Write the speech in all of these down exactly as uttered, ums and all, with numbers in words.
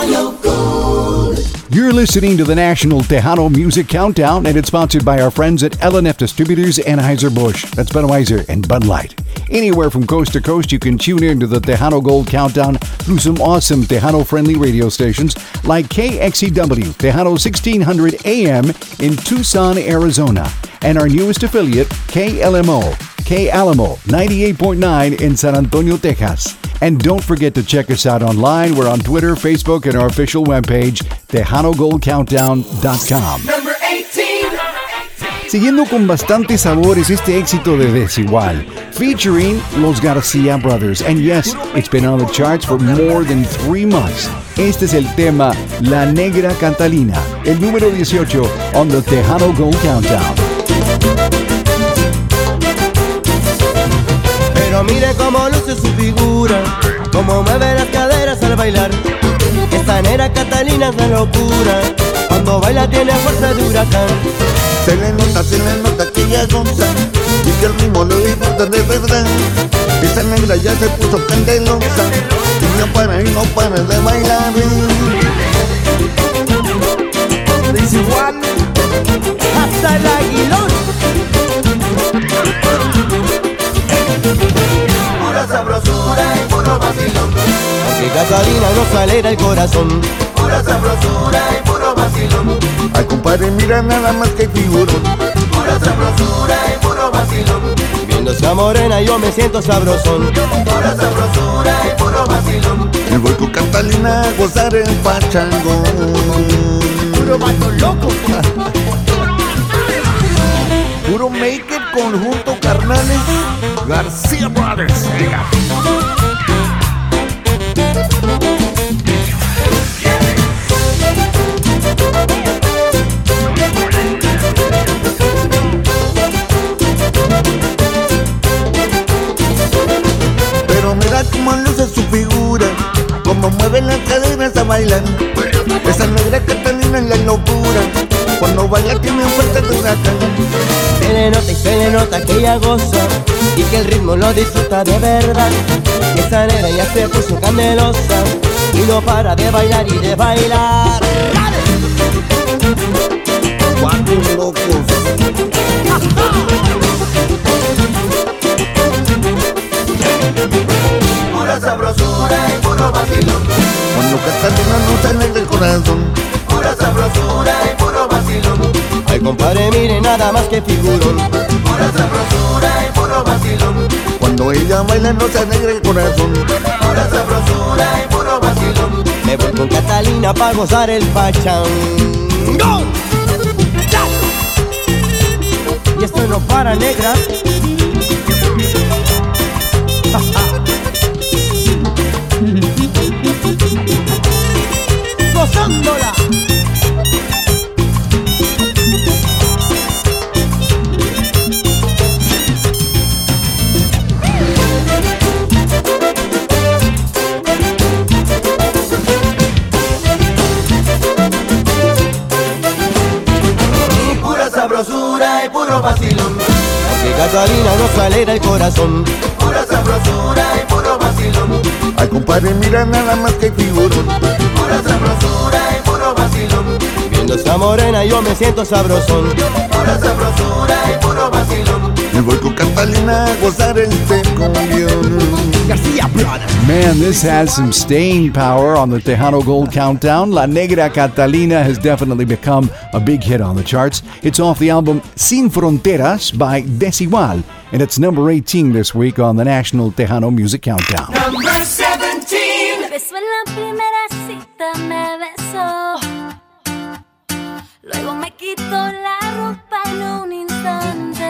Royal Gold. You're listening to the National Tejano Music Countdown, and it's sponsored by our friends at L and F Distributors, Anheuser-Busch. That's Budweiser and Bud Light. Anywhere from coast to coast, you can tune in to the Tejano Gold Countdown through some awesome Tejano-friendly radio stations like K X E W, Tejano sixteen hundred A M in Tucson, Arizona, and our newest affiliate, K L M O, K Alamo ninety-eight point nine in San Antonio, Texas. And don't forget to check us out online. We're on Twitter, Facebook, and our official webpage, tejano gold countdown dot com. Number eighteen. Siguiendo con bastantes sabores este éxito de Desigual, featuring Los Garcia Brothers. And yes, it's been on the charts for more than three months. Este es el tema La Negra Catalina, el número dieciocho on the Tejano Gold Countdown. Pero mire cómo luce su figura, cómo mueve las caderas al bailar. Esta negra Catalina es la locura, cuando baila tiene fuerza de huracán. Se le nota, se le nota que ella goza y que el ritmo lo disfruta de verdad. Esa negra ya se puso candelosa y no para y no para de bailar. Desigual hasta el aguilón. Pura sabrosura y puro vacilón. Que Catalina nos alegra el corazón. Pura sabrosura y puro vacilón. Ay, compadre, mira nada más que figurón. Pura sabrosura y puro vacilón. Viendo esa morena yo me siento sabrosón. Pura sabrosura y puro vacilón. Me voy con Catalina a gozar el pachangón. Puro vato loco. Puro make it conjunto carnales Garcia Brothers. Pero mira cómo luce su figura, cómo mueve las caderas a bailar. Esa negra Catalina es la locura, cuando baila tiene fuerza de huracán. Se le nota y se le nota que ella goza y que el ritmo lo disfruta de verdad. Que esa negra ya se puso candelosa y no para de bailar y de bailar. ¡Dale! Cuatro locos. Pura sabrosura y puro vacilón. Cuando Catalina nos sale del corazón. Pura sabrosura y puro vacilón. Ay, compadre, mire nada más que figurón. Pura sabrosura y puro vacilón. Cuando ella baila nos alegra el corazón. Pura sabrosura y puro vacilón. Me voy con Catalina para gozar el pachán. ¡Go! Y esto no para, negra. Gozándola. Pura sabrosura y puro vacilón. Que Catalina nos alegra el corazón. Pura sabrosura y puro vacilón. Ay, compadre, mira nada más que figurón. Pura sabrosura y puro vacilón. Viendo esa morena yo me siento sabrosón. Pura sabrosura y puro vacilón. Me voy con Catalina a gozar este cumbión. Garcia Brothers. Man, this has some staying power on the Tejano Gold Countdown. La Negra Catalina has definitely become a big hit on the charts. It's off the album Sin Fronteras by Desigual, and it's number eighteen this week on the National Tejano Music Countdown. Number seventeen. Me besó en la primera cita, me besó. Luego me quitó la ropa en un instante.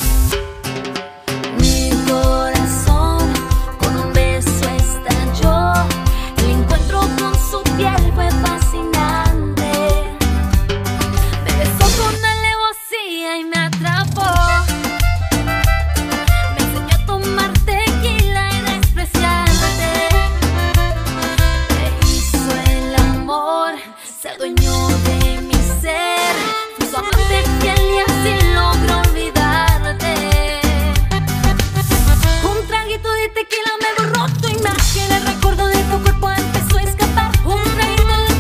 Mi corazón con un beso estalló. El encuentro con su piel fue fascinante. Me besó con alevosía y me atrapó. Me enseñó a tomar tequila y despreciarte. Me hizo el amor, se adueñó de mi ser. Fui su amante fiel y así logró olvidarte. Un traguito de tequila me borró tu imagen. El recuerdo de tu cuerpo empezó a escapar. Un traguito de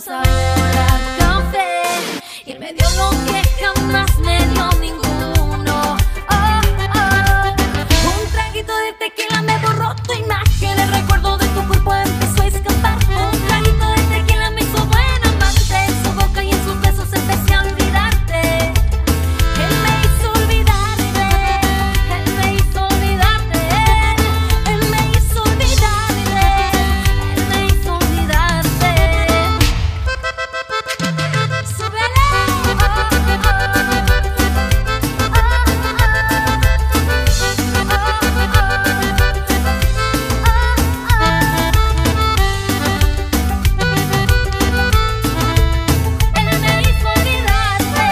sabor a café y él me dio lo que jamás me dio ninguno. Oh, oh. Un traguito de tequila me borró tu imagen, el recuerdo de tu cuerpo empezó a escapar. Un traguito de tequila me hizo buen amante, en su boca y en sus besos empecé a olvidarte. Él me hizo olvidarte, él me hizo olvidarte, él me hizo olvidarte, él me hizo olvidarte. Súbele. Él me hizo olvidarte.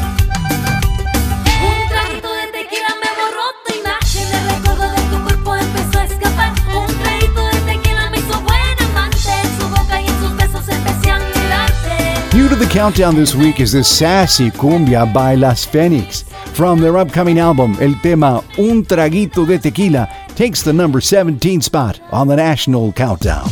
Un traguito de tequila me borró tu imagen, el recuerdo de tu cuerpo empezó a escapar. Un traguito de tequila me hizo buen amante, en su boca y en sus besos empecé a olvidarte. New to the countdown this week is this sassy cumbia by Las Fenix. From their upcoming album, el tema Un Traguito de Tequila takes the number seventeen spot on the national countdown.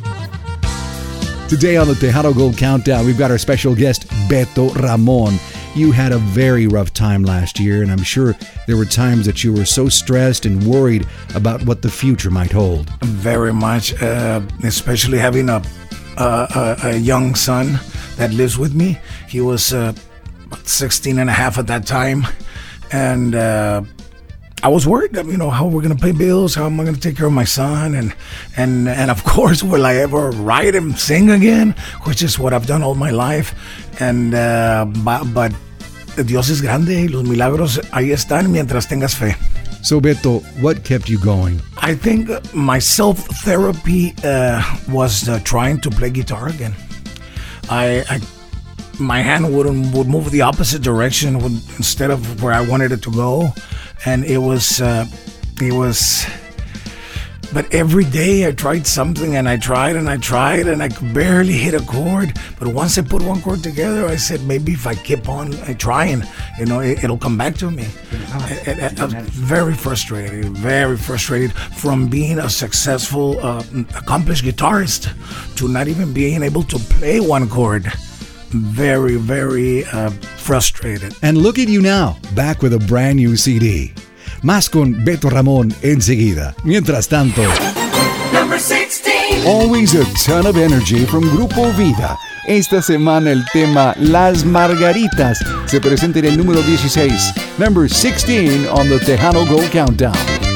Today on the Tejano Gold Countdown, we've got our special guest, Beto Ramon. You had a very rough time last year, and I'm sure there were times that you were so stressed and worried about what the future might hold. Very much, uh, especially having a, a, a, a young son that lives with me. He was uh, about sixteen and a half at that time. And uh, I was worried, you know, how we're going to pay bills, how am I going to take care of my son? And, and, and of course, will I ever write and sing again? Which is what I've done all my life. And, uh, but, but Dios es grande y los milagros ahí están mientras tengas fe. So, Beto, what kept you going? I think my self-therapy uh, was uh, trying to play guitar again. I, I my hand would would move the opposite direction would, instead of where I wanted it to go, and it was uh, it was. But every day I tried something, and I tried and I tried, and I could barely hit a chord. But once I put one chord together, I said maybe if I keep on trying, you know, it, it'll come back to me. And, and I was very frustrated, very frustrated from being a successful, uh, accomplished guitarist to not even being able to play one chord. Very, very uh, frustrated. And look at you now, back with a brand new C D. Más con Beto Ramon enseguida. Mientras tanto, Number sixteen. always a ton of energy from Grupo Vida. Esta semana el tema Las Margaritas se presenta en el número dieciséis. Number sixteen on the Tejano Gold Countdown.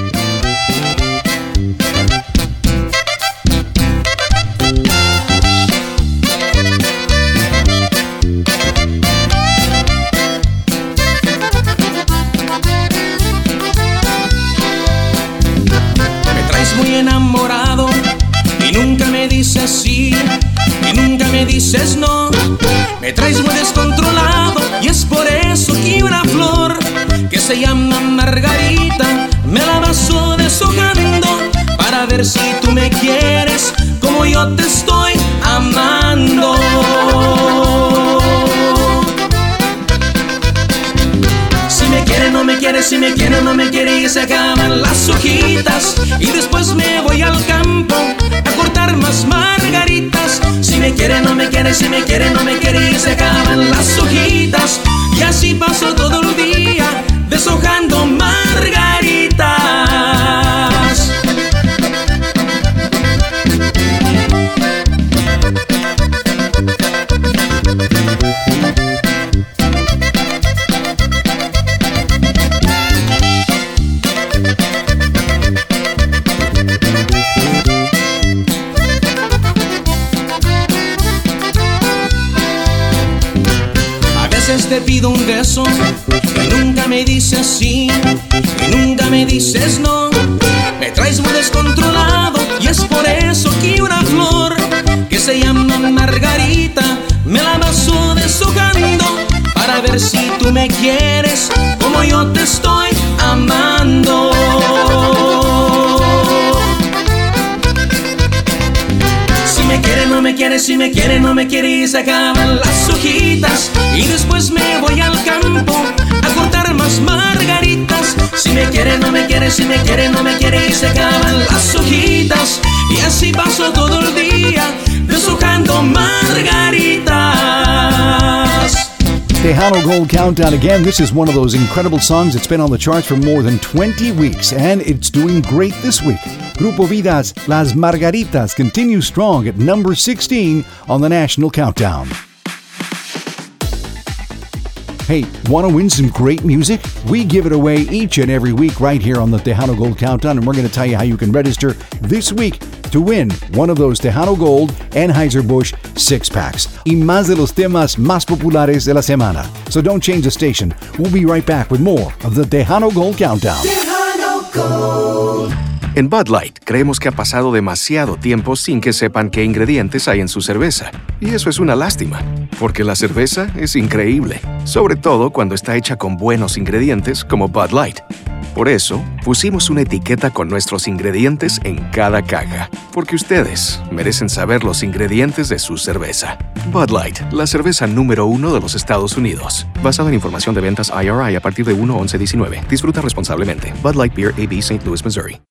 Sí, y nunca me dices no. Me traes muy descontrolado y es por eso que una flor que se llama Margarita me la paso deshojando para ver si tú me quieres como yo te estoy amando. Si me quiere, no me quiere, si me quiere, no me quiere y se acaban las hojitas y después me voy al campo a cortar más margaritas. Si me quiere, no me quiere, si me quiere, no me quiere y se acaban las hojitas y así paso todo el día deshojando margaritas. Te pido un beso y nunca me dices sí y nunca me dices no. Me traes muy descontrolado y es por eso que una flor que se llama Margarita me la paso deshojando para ver si tú me quieres como yo te estoy amando. Si me quiere, no me quiere, si me quiere, no me quiere y se acaban las hojitas y después me voy al campo a cortar más margaritas. Si me quiere, no me quiere, si me quiere, no me quiere y se acaban las hojitas y así paso todo el día deshojando margaritas. Tejano Gold Countdown again. This is one of those incredible songs that's been on the charts for more than twenty weeks, and it's doing great this week. Grupo Vida's Las Margaritas continue strong at number sixteen on the National Countdown. Hey, want to win some great music? We give it away each and every week right here on the Tejano Gold Countdown, and we're going to tell you how you can register this week to win one of those Tejano Gold Anheuser-Busch six-packs y más de los temas más populares de la semana. So don't change the station. We'll be right back with more of the Tejano Gold Countdown. Tejano Gold. En Bud Light creemos que ha pasado demasiado tiempo sin que sepan qué ingredientes hay en su cerveza. Y eso es una lástima, porque la cerveza es increíble, sobre todo cuando está hecha con buenos ingredientes como Bud Light. Por eso, pusimos una etiqueta con nuestros ingredientes en cada caja, porque ustedes merecen saber los ingredientes de su cerveza. Bud Light, la cerveza número uno de los Estados Unidos. Basada en información de ventas I R I a partir de uno once diecinueve. Disfruta responsablemente. Bud Light Beer A B Saint Louis, Missouri.